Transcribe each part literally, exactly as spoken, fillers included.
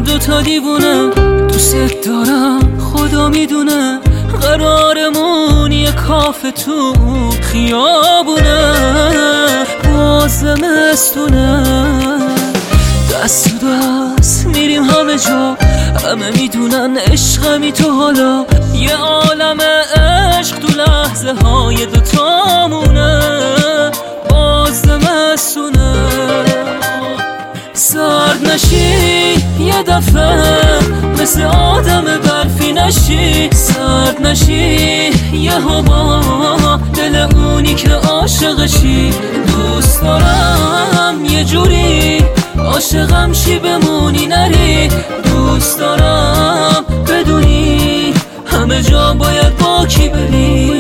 دوتا دیوونه دوست دارم، خدا میدونه قرارمون یه کافه تو خیابونه. باز زمستونه دست تو دست میریم همه جا، همه میدونن عشقمی تو، حالا یه عالم عشق تو لحظه های دوتامونه. باز زمستونه سرد نشی یه دفعه، مثل آدم برفی نشی، سرد نشی یه هوا دل اونی که عاشقشی. دوست دارم یه جوری عاشقم شی بمونی نری، دوست دارم بدونی همه جا باید با کی بری.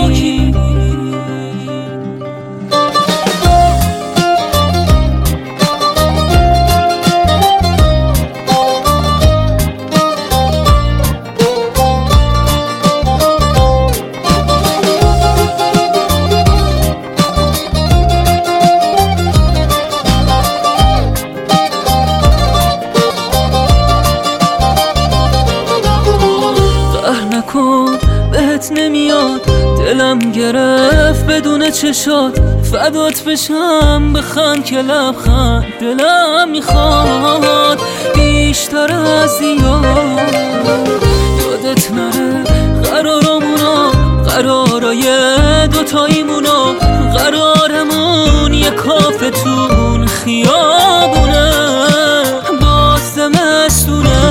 بهت نمیاد دلم گرفت بدون چشات، فدات بشم بخند که لبخند دلم میخواد بیشتر از یاد. یادت نره قرارمونا، قرارای دوتاییمونا، قرارمون یه کافه تون خیابونه. باز زمستونه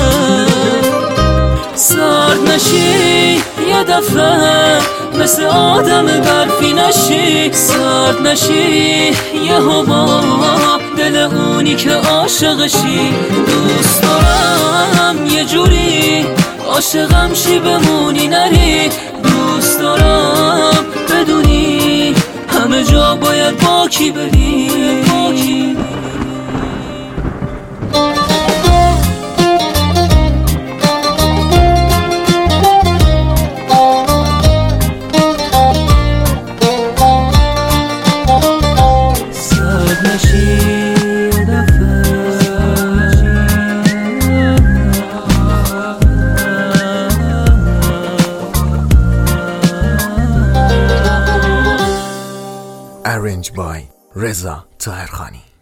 سرد نشی یه دفعه، مثل آدم برفی نشی، سرد نشی یه هوا دل اونی که عاشقشی. دوست دارم یه جوری عاشقم شی بمونی نری، دوست دارم بدونی همه جا باید با کی بری. Arranged by Reza Tahirkhani.